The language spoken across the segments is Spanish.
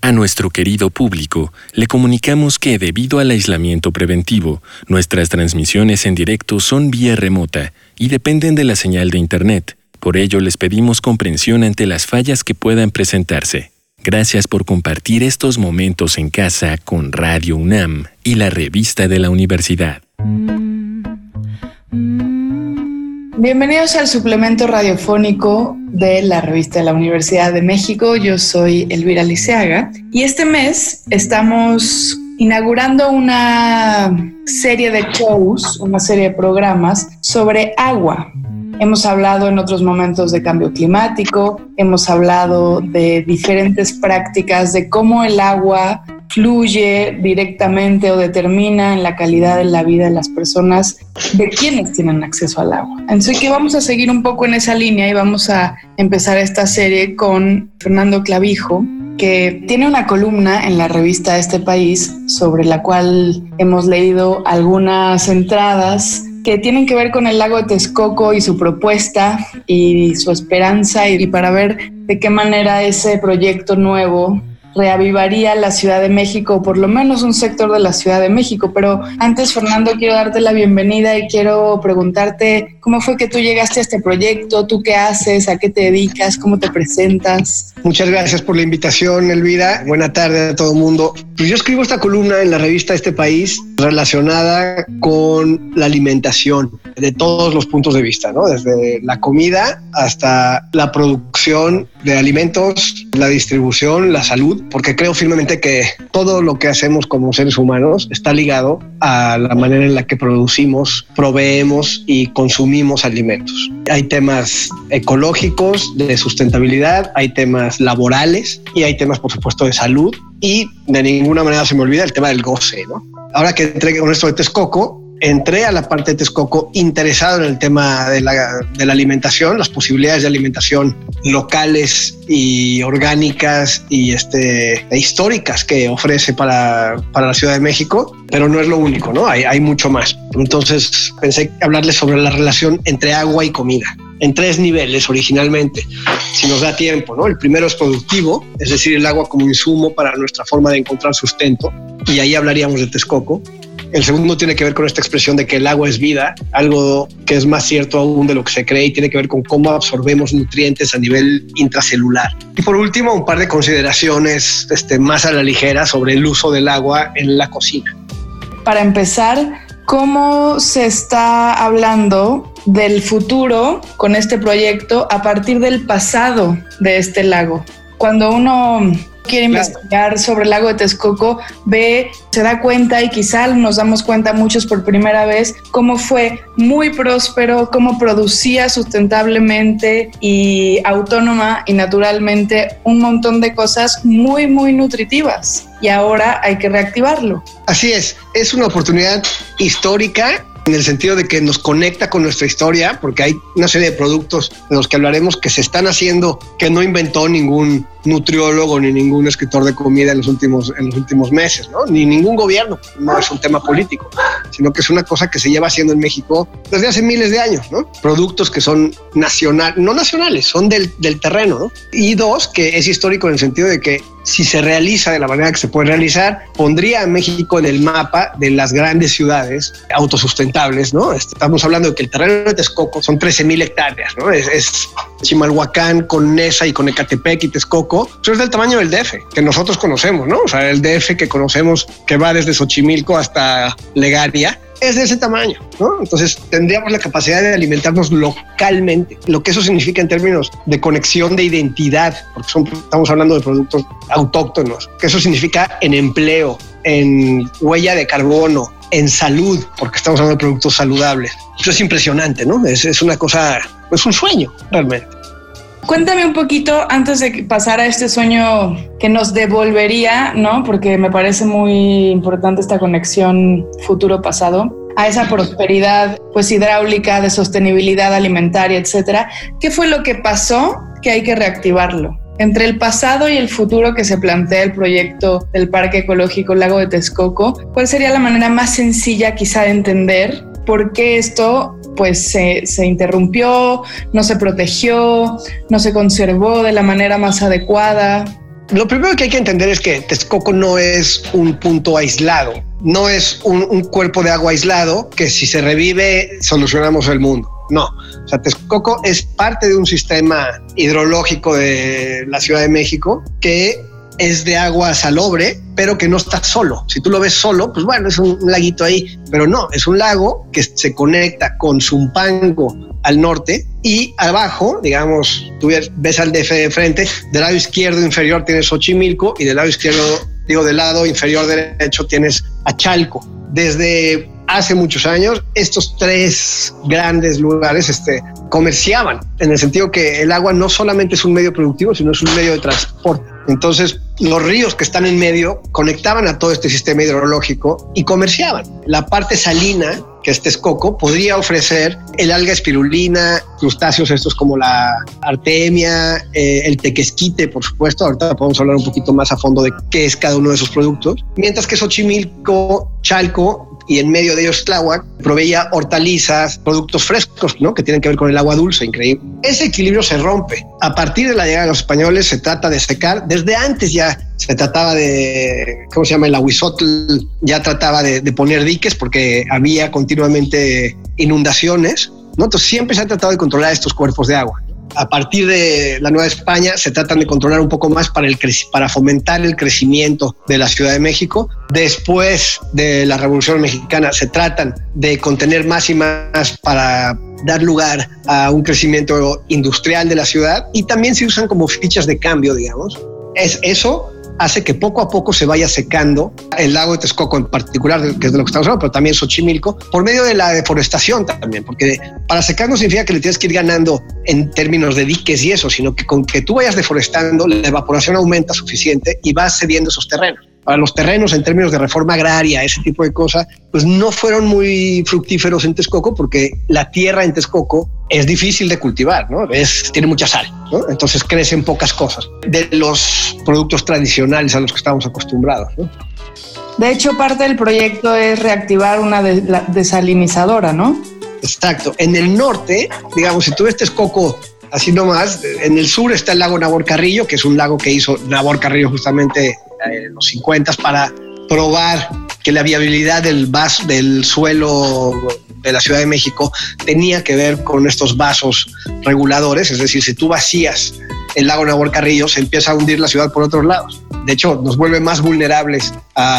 A nuestro querido público, le comunicamos que debido al aislamiento preventivo, nuestras transmisiones en directo son vía remota y dependen de la señal de Internet. Por ello, les pedimos comprensión ante las fallas que puedan presentarse. Gracias por compartir estos momentos en casa con Radio UNAM y la revista de la universidad. Bienvenidos al suplemento radiofónico de la revista de la Universidad de México. Yo soy Elvira Liceaga y este mes estamos inaugurando una serie de shows, una serie de programas sobre agua. Hemos hablado en otros momentos de cambio climático, hemos hablado de diferentes prácticas de cómo el agua fluye directamente o determina en la calidad de la vida de las personas, de quienes tienen acceso al agua. Así que vamos a seguir un poco en esa línea y vamos a empezar esta serie con Fernando Clavijo, que tiene una columna en la revista Este País sobre la cual hemos leído algunas entradas que tienen que ver con el lago de Texcoco y su propuesta y su esperanza, y para ver de qué manera ese proyecto nuevo reavivaría la Ciudad de México, o por lo menos un sector de la Ciudad de México. Pero antes, Fernando, quiero darte la bienvenida y quiero preguntarte cómo fue que tú llegaste a este proyecto, tú qué haces, a qué te dedicas, cómo te presentas. Muchas gracias por la invitación, Elvira. Buena tarde a todo el mundo. Pues yo escribo esta columna en la revista Este País relacionada con la alimentación de todos los puntos de vista, ¿no? Desde la comida hasta la producción de alimentos, la distribución, la salud, porque creo firmemente que todo lo que hacemos como seres humanos está ligado a la manera en la que producimos, proveemos y consumimos alimentos. Hay temas ecológicos, de sustentabilidad, hay temas laborales y hay temas, por supuesto, de salud, y de ninguna manera se me olvida el tema del goce, ¿no? Ahora que entré con esto de Texcoco, entré a la parte de Texcoco interesado en el tema de la alimentación, las posibilidades de alimentación locales y orgánicas y históricas que ofrece para la Ciudad de México, pero no es lo único, ¿no? Hay mucho más. Entonces pensé hablarles sobre la relación entre agua y comida en 3 niveles originalmente, si nos da tiempo, ¿no? El primero es productivo, es decir, el agua como insumo para nuestra forma de encontrar sustento, y ahí hablaríamos de Texcoco. El segundo tiene que ver con esta expresión de que el agua es vida, algo que es más cierto aún de lo que se cree, y tiene que ver con cómo absorbemos nutrientes a nivel intracelular. Y por último, un par de consideraciones más a la ligera sobre el uso del agua en la cocina. Para empezar, ¿cómo se está hablando del futuro con este proyecto a partir del pasado de este lago? Cuando uno quiere investigar sobre el lago de Texcoco, se da cuenta, y quizá nos damos cuenta muchos por primera vez, cómo fue muy próspero, cómo producía sustentablemente y autónoma y naturalmente un montón de cosas muy, muy nutritivas. Y ahora hay que reactivarlo. Así es una oportunidad histórica en el sentido de que nos conecta con nuestra historia, porque hay una serie de productos de los que hablaremos que se están haciendo, que no inventó ningún nutriólogo ni ningún escritor de comida en los últimos meses, ¿no? Ni ningún gobierno. No es un tema político, sino que es una cosa que se lleva haciendo en México desde hace miles de años, ¿no? Productos que son no nacionales, son del terreno, ¿no? Y 2, que es histórico en el sentido de que si se realiza de la manera que se puede realizar, pondría a México en el mapa de las grandes ciudades autosustentables, ¿no? Estamos hablando de que el terreno de Texcoco son 13,000 hectáreas, ¿no? Es Chimalhuacán con Nesa y con Ecatepec y Texcoco. Eso es del tamaño del DF, que nosotros conocemos, ¿no? O sea, el DF que conocemos, que va desde Xochimilco hasta Legaria, es de ese tamaño, ¿no? Entonces tendríamos la capacidad de alimentarnos localmente, lo que eso significa en términos de conexión de identidad, porque estamos hablando de productos autóctonos, que eso significa en empleo, en huella de carbono, en salud, porque estamos hablando de productos saludables. Eso es impresionante, ¿no? Es una cosa, es un sueño realmente. Cuéntame un poquito, antes de pasar a este sueño que nos devolvería, ¿no? Porque me parece muy importante esta conexión futuro-pasado, a esa prosperidad pues hidráulica, de sostenibilidad alimentaria, etcétera. ¿Qué fue lo que pasó que hay que reactivarlo? Entre el pasado y el futuro que se plantea el proyecto del Parque Ecológico Lago de Texcoco, ¿cuál sería la manera más sencilla quizá de entender por qué esto pues se interrumpió, no se protegió, no se conservó de la manera más adecuada? Lo primero que hay que entender es que Texcoco no es un punto aislado, no es un cuerpo de agua aislado que si se revive solucionamos el mundo. No, o sea, Texcoco es parte de un sistema hidrológico de la Ciudad de México que es de agua salobre, pero que no está solo. Si tú lo ves solo, pues bueno, es un laguito ahí, pero no, es un lago que se conecta con Zumpango al norte y abajo, digamos, tú ves al DF de frente, del lado izquierdo inferior tienes Xochimilco y del lado izquierdo, del lado inferior derecho tienes a Chalco. Desde hace muchos años, estos tres grandes lugares comerciaban, en el sentido que el agua no solamente es un medio productivo, sino es un medio de transporte. Entonces, los ríos que están en medio conectaban a todo este sistema hidrológico y comerciaban. La parte salina, que es Texcoco, podría ofrecer el alga espirulina, crustáceos estos como la artemia, el tequesquite, por supuesto. Ahorita podemos hablar un poquito más a fondo de qué es cada uno de esos productos. Mientras que Xochimilco, Chalco y en medio de ellos Tláhuac proveía hortalizas, productos frescos, ¿no? Que tienen que ver con el agua dulce, increíble. Ese equilibrio se rompe. A partir de la llegada de los españoles se trata de secar. Desde antes ya se trataba de, ¿cómo se llama? El Ahuizotl ya trataba de poner diques porque había continuamente inundaciones, ¿no? Entonces siempre se ha tratado de controlar estos cuerpos de agua. A partir de la Nueva España se tratan de controlar un poco más para fomentar el crecimiento de la Ciudad de México. Después de la Revolución Mexicana se tratan de contener más y más para dar lugar a un crecimiento industrial de la ciudad, y también se usan como fichas de cambio, digamos. Eso hace que poco a poco se vaya secando el lago de Texcoco en particular, que es de lo que estamos hablando, pero también Xochimilco, por medio de la deforestación también, porque para secar no significa que le tienes que ir ganando en términos de diques y eso, sino que con que tú vayas deforestando, la evaporación aumenta suficiente y vas cediendo esos terrenos. Para los terrenos, en términos de reforma agraria, ese tipo de cosas, pues no fueron muy fructíferos en Texcoco, porque la tierra en Texcoco es difícil de cultivar, ¿no? Tiene mucha sal, ¿no? Entonces crecen pocas cosas de los productos tradicionales a los que estamos acostumbrados, ¿no? De hecho, parte del proyecto es reactivar una desalinizadora, ¿no? Exacto. En el norte, digamos, si tú ves Texcoco así nomás, en el sur está el lago Nabor Carrillo, que es un lago que hizo Nabor Carrillo justamente en los 50 para probar que la viabilidad del suelo de la Ciudad de México tenía que ver con estos vasos reguladores. Es decir, si tú vacías el lago Nabor Carrillo, se empieza a hundir la ciudad por otros lados. De hecho, nos vuelve más vulnerables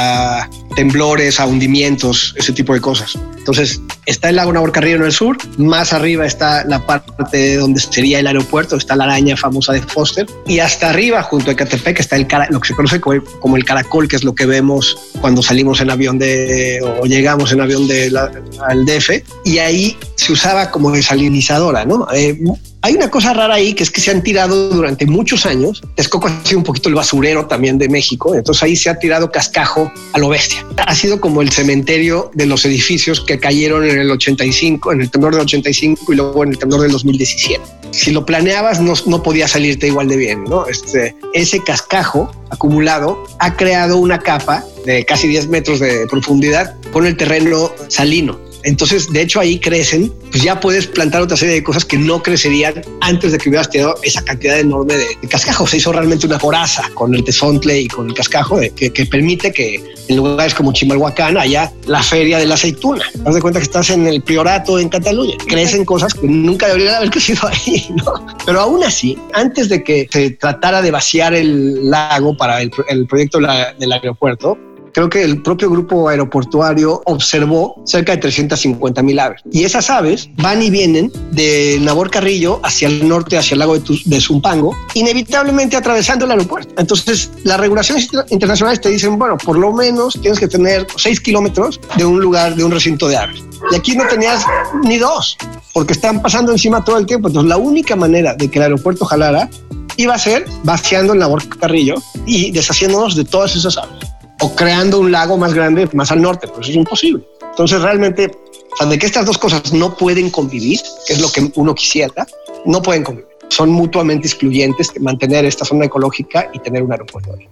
a temblores, a hundimientos, ese tipo de cosas. Entonces, está el lago Nabor Carrillo en el sur, más arriba está la parte donde sería el aeropuerto, está la araña famosa de Foster, y hasta arriba, junto a Ecatepec, está lo que se conoce como el caracol, que es lo que vemos cuando salimos en avión o llegamos en avión al DF, y ahí se usaba como desalinizadora, ¿no? Hay una cosa rara ahí, que es que se han tirado durante muchos años. Texcoco ha sido un poquito el basurero también de México, entonces ahí se ha tirado cascajo a lo bestia. Ha sido como el cementerio de los edificios que cayeron en el 85, en el temblor del 85 y luego en el temblor del 2017. Si lo planeabas no podía salirte igual de bien, ¿no? Ese cascajo acumulado ha creado una capa de casi 10 metros de profundidad con el terreno salino. Entonces, de hecho, ahí crecen, pues ya puedes plantar otra serie de cosas que no crecerían antes de que hubieras tirado esa cantidad enorme de cascajo. Se hizo realmente una foraza con el tezontle y con el cascajo que permite que en lugares como Chimalhuacán haya la feria de la aceituna. Haz de cuenta que estás en el Priorato en Cataluña. Crecen cosas que nunca deberían haber crecido ahí, ¿no? Pero aún así, antes de que se tratara de vaciar el lago para el proyecto del aeropuerto, creo que el propio grupo aeroportuario observó cerca de 350,000 aves. Y esas aves van y vienen de Nabor Carrillo hacia el norte, hacia el lago de Zumpango, inevitablemente atravesando el aeropuerto. Entonces, las regulaciones internacionales te dicen, bueno, por lo menos tienes que tener 6 kilómetros de un lugar, de un recinto de aves. Y aquí no tenías ni 2, porque están pasando encima todo el tiempo. Entonces, la única manera de que el aeropuerto jalara iba a ser vaciando el Nabor Carrillo y deshaciéndonos de todas esas aves, o creando un lago más grande más al norte, pero eso es imposible. Entonces realmente, de que estas dos cosas no pueden convivir, que es lo que uno quisiera, no pueden convivir. Son mutuamente excluyentes, mantener esta zona ecológica y tener un aeropuerto ahí.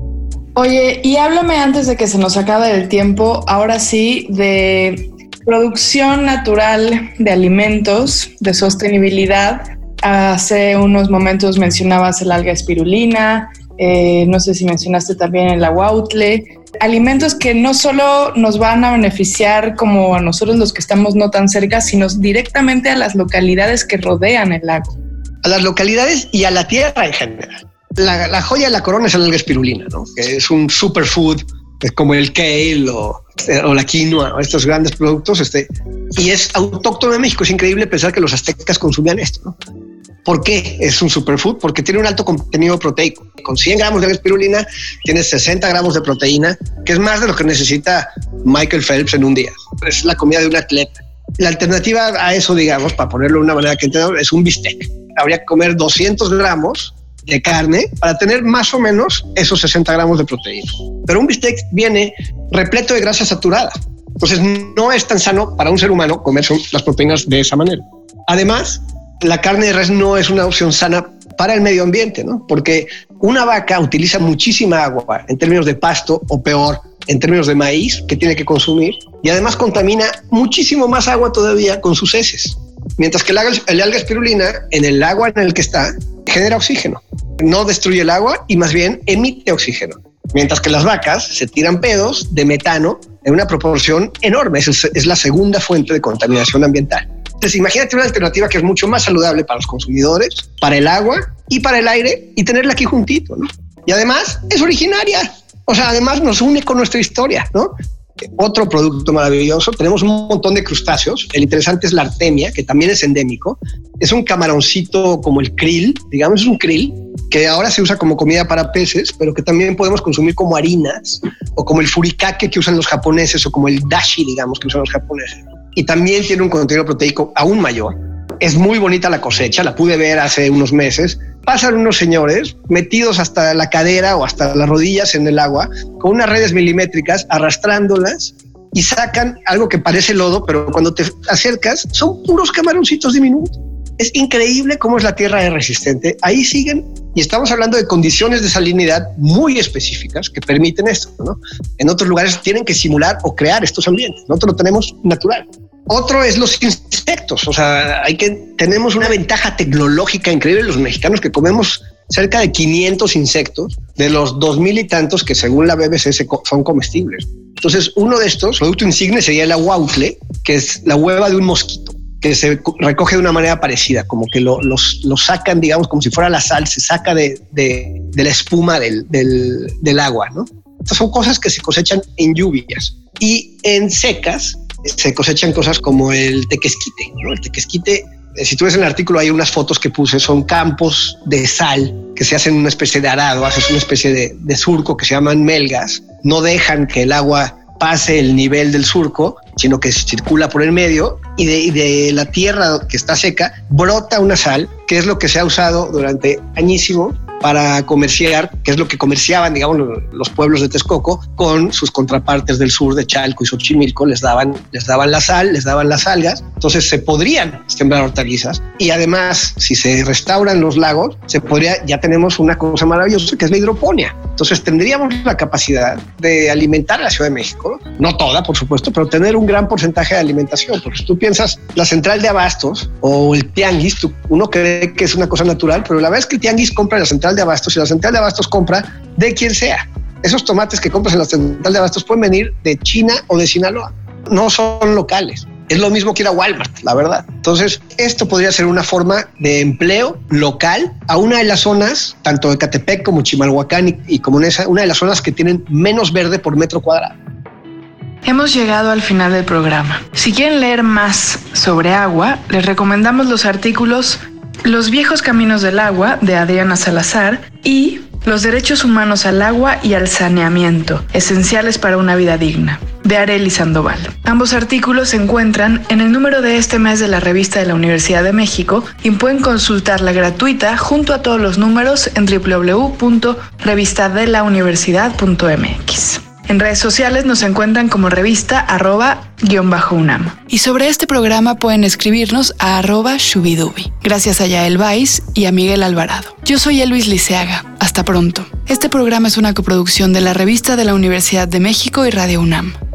Oye, y háblame antes de que se nos acabe el tiempo, ahora sí, de producción natural de alimentos, de sostenibilidad. Hace unos momentos mencionabas el alga espirulina, no sé si mencionaste también el aguautle, alimentos que no solo nos van a beneficiar como a nosotros los que estamos no tan cerca, sino directamente a las localidades que rodean el lago. A las localidades y a la tierra en general. La joya de la corona es la alga espirulina, ¿no? Que es un superfood, es como el kale o la quinoa, o estos grandes productos, y es autóctono de México. Es increíble pensar que los aztecas consumían esto, ¿no? ¿Por qué es un superfood? Porque tiene un alto contenido proteico. Con 100 gramos de espirulina tienes 60 gramos de proteína, que es más de lo que necesita Michael Phelps en un día. Es la comida de un atleta. La alternativa a eso, digamos, para ponerlo de una manera que entiendan, es un bistec. Habría que comer 200 gramos de carne para tener más o menos esos 60 gramos de proteína. Pero un bistec viene repleto de grasa saturada. Entonces no es tan sano para un ser humano comer las proteínas de esa manera. Además, la carne de res no es una opción sana para el medio ambiente, ¿no? Porque una vaca utiliza muchísima agua en términos de pasto, o peor, en términos de maíz que tiene que consumir, y además contamina muchísimo más agua todavía con sus heces. Mientras que el alga espirulina, en el agua en el que está, genera oxígeno. No destruye el agua y más bien emite oxígeno. Mientras que las vacas se tiran pedos de metano en una proporción enorme. Es la segunda fuente de contaminación ambiental. Entonces, imagínate una alternativa que es mucho más saludable para los consumidores, para el agua y para el aire, y tenerla aquí juntito, ¿no? Y además es originaria. O sea, además nos une con nuestra historia, ¿no? Otro producto maravilloso. Tenemos un montón de crustáceos. El interesante es la artemia, que también es endémico. Es un camaroncito como el krill, digamos, es un krill que ahora se usa como comida para peces, pero que también podemos consumir como harinas, o como el furikake que usan los japoneses, o como el dashi, digamos, que usan los japoneses. Y también tiene un contenido proteico aún mayor. Es muy bonita la cosecha, la pude ver hace unos meses. Pasan unos señores metidos hasta la cadera o hasta las rodillas en el agua con unas redes milimétricas arrastrándolas y sacan algo que parece lodo, pero cuando te acercas son puros camaroncitos diminutos. Es increíble cómo es la tierra de resistente. Ahí siguen, y estamos hablando de condiciones de salinidad muy específicas que permiten esto, ¿no? En otros lugares tienen que simular o crear estos ambientes. Nosotros lo tenemos natural. Otro es los insectos. O sea, tenemos una ventaja tecnológica increíble los mexicanos, que comemos cerca de 500 insectos de los 2000 y tantos que según la BBC son comestibles. Entonces, uno de estos, producto insigne, sería el aguautle, que es la hueva de un mosquito, que se recoge de una manera parecida, como que lo sacan, digamos, como si fuera la sal, se saca de la espuma del agua, ¿no? Estas son cosas que se cosechan en lluvias, y en secas se cosechan cosas como el tequesquite, ¿no? El tequesquite, si tú ves en el artículo, hay unas fotos que puse, son campos de sal que se hacen una especie de arado, haces una especie de surco que se llaman melgas, no dejan que el agua pase el nivel del surco, sino que circula por el medio, y de la tierra que está seca brota una sal, que es lo que se ha usado durante añísimos para comerciar, que es lo que comerciaban, digamos, los pueblos de Texcoco con sus contrapartes del sur de Chalco y Xochimilco. Les daban la sal, les daban las algas, entonces se podrían sembrar hortalizas, y además, si se restauran los lagos, ya tenemos una cosa maravillosa que es la hidroponía. Entonces tendríamos la capacidad de alimentar a la Ciudad de México, no toda, por supuesto, pero tener un gran porcentaje de alimentación, porque si tú piensas la central de abastos o el tianguis, uno cree que es una cosa natural, pero la verdad es que el tianguis compra en la central de abastos, y la central de abastos compra de quien sea. Esos tomates que compras en la central de abastos pueden venir de China o de Sinaloa, no son locales. Es lo mismo que ir a Walmart, la verdad. Entonces, esto podría ser una forma de empleo local a una de las zonas, tanto de Ecatepec como Chimalhuacán y como una de las zonas que tienen menos verde por metro cuadrado. Hemos llegado al final del programa. Si quieren leer más sobre agua, les recomendamos los artículos Los viejos caminos del agua, de Adriana Salazar, y Los derechos humanos al agua y al saneamiento, esenciales para una vida digna, de Arely Sandoval. Ambos artículos se encuentran en el número de este mes de la Revista de la Universidad de México, y pueden consultarla gratuita junto a todos los números en www.revistadelauniversidad.mx. En redes sociales nos encuentran como revista @_UNAM. Y sobre este programa pueden escribirnos a @Shubidubi. Gracias a Yael Baiz y a Miguel Alvarado. Yo soy Elvis Liceaga. Hasta pronto. Este programa es una coproducción de la Revista de la Universidad de México y Radio UNAM.